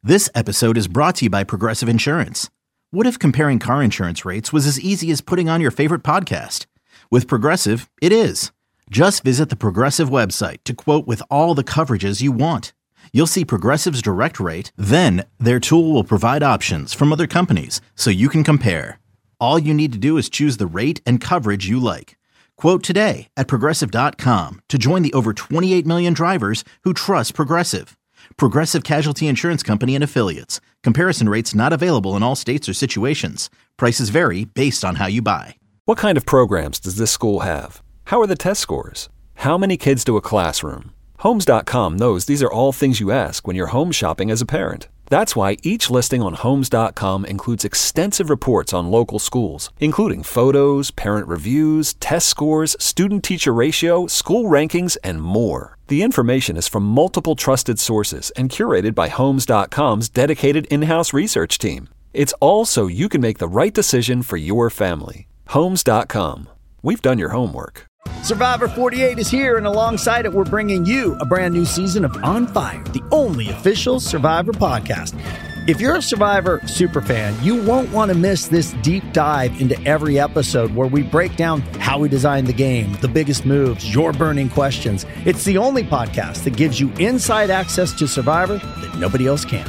This episode is brought to you by Progressive Insurance. What if comparing car insurance rates was as easy as putting on your favorite podcast? With Progressive, it is. Just visit the Progressive website to quote with all the coverages you want. You'll see Progressive's direct rate, then their tool will provide options from other companies so you can compare. All you need to do is choose the rate and coverage you like. Quote today at Progressive.com to join the over 28 million drivers who trust Progressive. Progressive Casualty Insurance Company and Affiliates. Comparison rates not available in all states or situations. Prices vary based on how you buy. What kind of programs does this school have? How are the test scores? How many kids do a classroom? Homes.com knows these are all things you ask when you're home shopping as a parent. That's why each listing on Homes.com includes extensive reports on local schools, including photos, parent reviews, test scores, student-teacher ratio, school rankings, and more. The information is from multiple trusted sources and curated by Homes.com's dedicated in-house research team. It's all so you can make the right decision for your family. Homes.com. We've done your homework. Survivor 48 is here, and alongside it, we're bringing you a brand new season of On Fire, the only official Survivor podcast. If you're a Survivor superfan, you won't want to miss this deep dive into every episode where we break down how we designed the game, the biggest moves, your burning questions. It's the only podcast that gives you inside access to Survivor that nobody else can.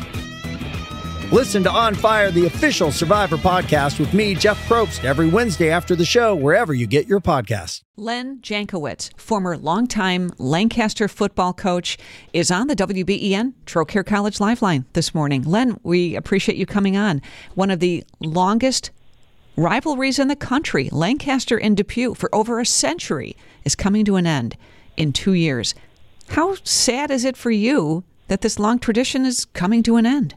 Listen to On Fire, the official Survivor podcast with me, Jeff Probst, every Wednesday after the show, wherever you get your podcasts. Len Jankowicz, former longtime Lancaster football coach, is on the WBEN Trocaire College Lifeline this morning. Len, we appreciate you coming on. One of the longest rivalries in the country, Lancaster and Depew, for over a century, is coming to an end in 2 years. How sad is it for you that this long tradition is coming to an end?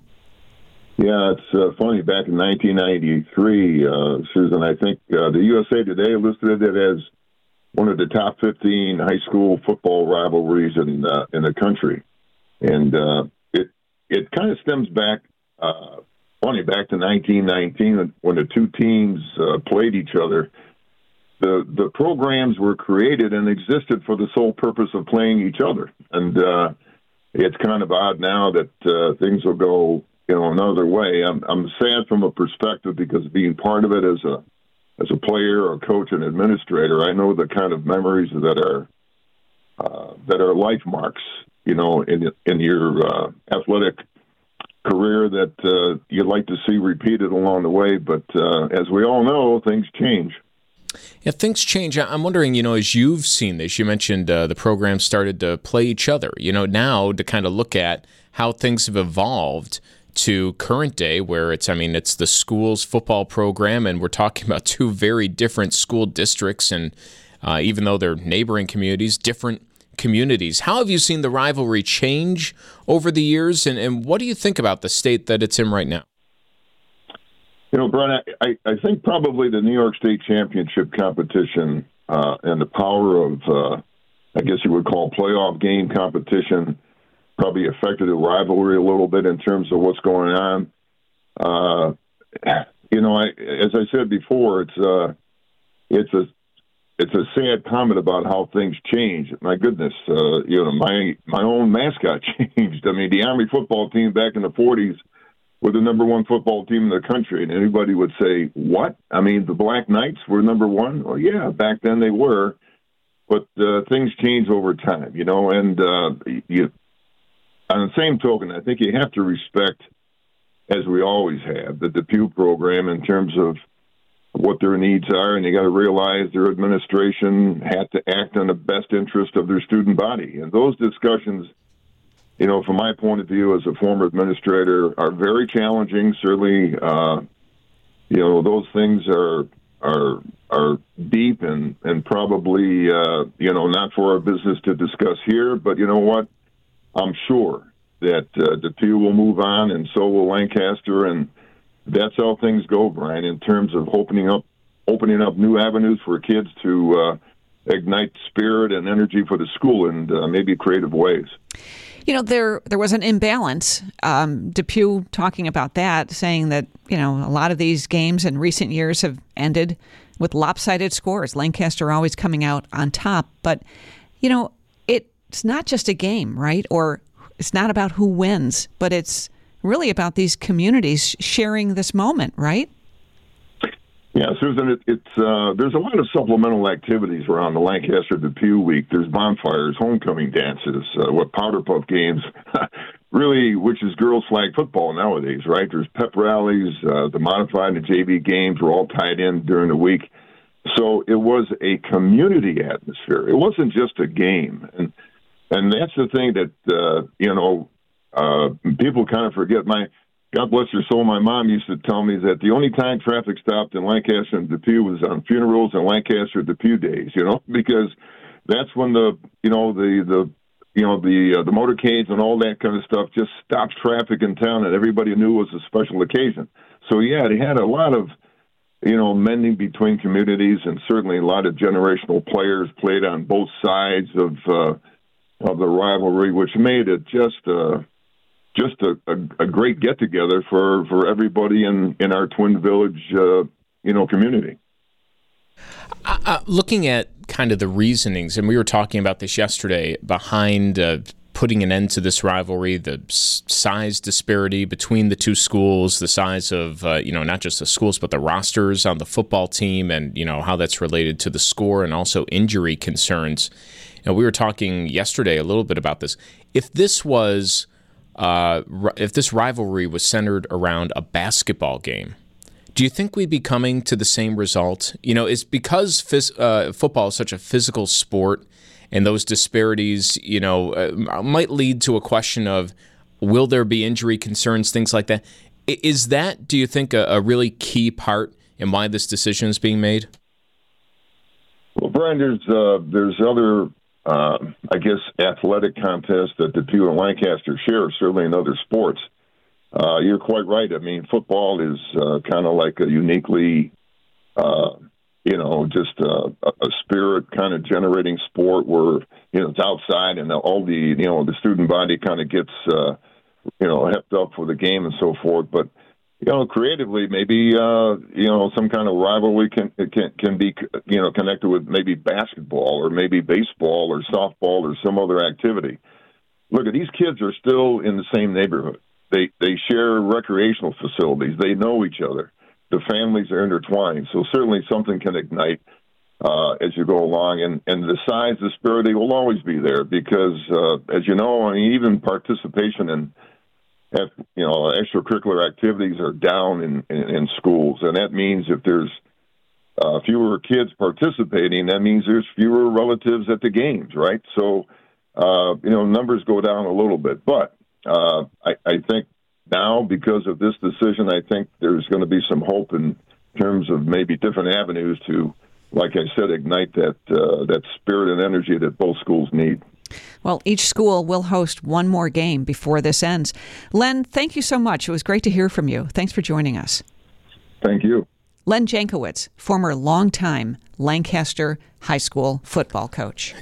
Yeah, it's funny. Back in 1993, Susan, I think the USA Today listed it as one of the top 15 high school football rivalries in the country, and it kind of stems back, back to 1919 when the two teams played each other. The programs were created and existed for the sole purpose of playing each other, and it's kind of odd now that things will go another way. I'm sad from a perspective because being part of it as a player or coach and administrator, I know the kind of memories that are life marks, in your athletic career that you'd like to see repeated along the way. But as we all know, things change. Yeah, things change. I'm wondering, as you've seen this, you mentioned the program started to play each other. Now to kind of look at how things have evolved to current day where it's the school's football program, and we're talking about two very different school districts, and even though they're neighboring communities, different communities. How have you seen the rivalry change over the years, and what do you think about the state that it's in right now? Brian, I think probably the New York State Championship competition and the power of, I guess you would call playoff game competition, probably affected the rivalry a little bit in terms of what's going on. As I said before, it's a sad comment about how things change. My goodness, my own mascot changed. The Army football team back in the 40s were the number one football team in the country, and anybody would say, what? The Black Knights were number one? Well, yeah, back then they were, but things change over time, and on the same token, I think you have to respect, as we always have, the Depew program in terms of what their needs are, and you got to realize their administration had to act in the best interest of their student body. And those discussions, from my point of view as a former administrator, are very challenging. Certainly, those things are deep and probably, not for our business to discuss here. But you know what? I'm sure that Depew will move on, and so will Lancaster, and that's how things go, Brian, in terms of opening up new avenues for kids to ignite spirit and energy for the school in maybe creative ways. There was an imbalance. Depew talking about that, saying that, a lot of these games in recent years have ended with lopsided scores. Lancaster always coming out on top. But, it's not just a game, right? Or it's not about who wins, but it's really about these communities sharing this moment, right? Yeah, Susan, there's a lot of supplemental activities around the Lancaster Depew week. There's bonfires, homecoming dances, powder puff games, really, which is girls flag football nowadays, right? There's pep rallies, the modified and JV games were all tied in during the week. So it was a community atmosphere. It wasn't just a game. And that's the thing that, people kind of forget. God bless her soul, my mom used to tell me that the only time traffic stopped in Lancaster and Depew was on funerals and Lancaster Depew days, because that's when the motorcades and all that kind of stuff just stopped traffic in town, and everybody knew it was a special occasion. So, yeah, they had a lot of, mending between communities, and certainly a lot of generational players played on both sides of the rivalry, which made it just a great get-together for everybody in our Twin Village, community. Looking at kind of the reasonings, and we were talking about this yesterday, behind putting an end to this rivalry, the size disparity between the two schools, the size of, not just the schools, but the rosters on the football team, and, how that's related to the score and also injury concerns. We were talking yesterday a little bit about this. If this rivalry was centered around a basketball game, do you think we'd be coming to the same result? It's because football is such a physical sport, and those disparities, might lead to a question of, will there be injury concerns, things like that. Is that, do you think, a really key part in why this decision is being made? Well, Brian, there's other athletic contests that Depew and Lancaster share, certainly in other sports. You're quite right. I mean, football is kind of like a uniquely, just a spirit kind of generating sport where, it's outside and all the student body kind of gets, hepped up for the game and so forth. But, creatively, maybe, some kind of rivalry can be, connected with maybe basketball or maybe baseball or softball or some other activity. Look, these kids are still in the same neighborhood. They share recreational facilities. They know each other. The families are intertwined. So certainly something can ignite as you go along. And the size disparity will always be there because, as you know, even participation in extracurricular activities are down in schools. And that means if there's fewer kids participating, that means there's fewer relatives at the games, right? So, numbers go down a little bit. But I think now, because of this decision, I think there's going to be some hope in terms of maybe different avenues to, like I said, ignite that spirit and energy that both schools need. Well, each school will host one more game before this ends. Len, thank you so much. It was great to hear from you. Thanks for joining us. Thank you. Len Jankowicz, former longtime Lancaster High School football coach.